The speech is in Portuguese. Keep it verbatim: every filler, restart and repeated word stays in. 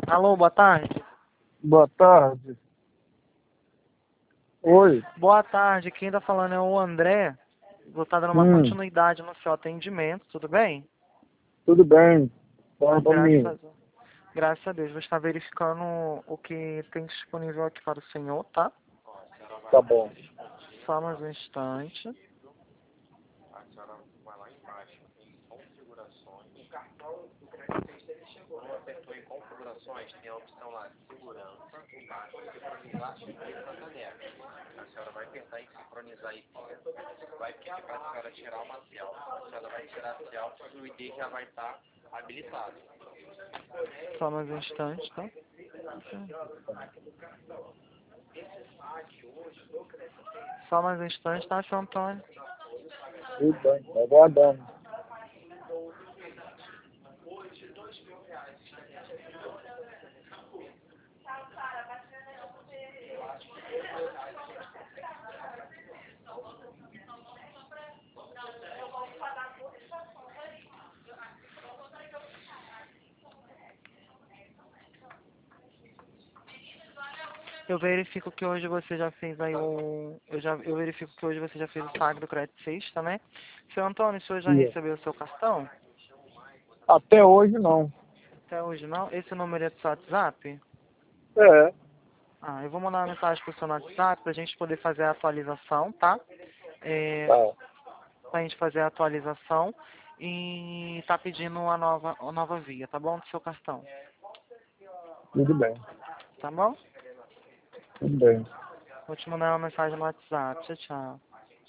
Alô, boa tarde. Boa tarde. Oi. Boa tarde, quem tá falando é o André. Vou estar dando uma Hum, continuidade no seu atendimento, tudo bem? tudo bem. Fala pra Graças mim. a Deus. Graças a Deus, vou estar verificando o que tem disponível aqui para o senhor, tá? Tá bom. Só mais um instante. Apertou em configurações, tem a opção lá de segurança, embaixo, sincronizar chip na caneca. A senhora vai apertar em sincronizar I P, vai pedir para a senhora tirar uma selfie. A senhora vai tirar a selfie e o I D já vai estar habilitado. Só mais um instante, tá? Só mais um instante, tá, senhor Antônio? Tudo bem. Tá aguardando. Eu verifico que hoje você já fez aí o... Eu, já, eu verifico que hoje você já fez o saque do Crédito seis também. Senhor Antônio, o senhor já Sim. recebeu o seu cartão? Até hoje não. Até hoje não? Esse número é do seu WhatsApp? É. Ah, eu vou mandar uma mensagem pro seu WhatsApp pra gente poder fazer a atualização, tá? É, Tá. pra gente fazer a atualização e tá pedindo a nova, a nova via, tá bom? Do seu cartão. Tudo bem. Tá bom? Tudo bem. Vou te mandar uma mensagem no WhatsApp. Tchau, tchau.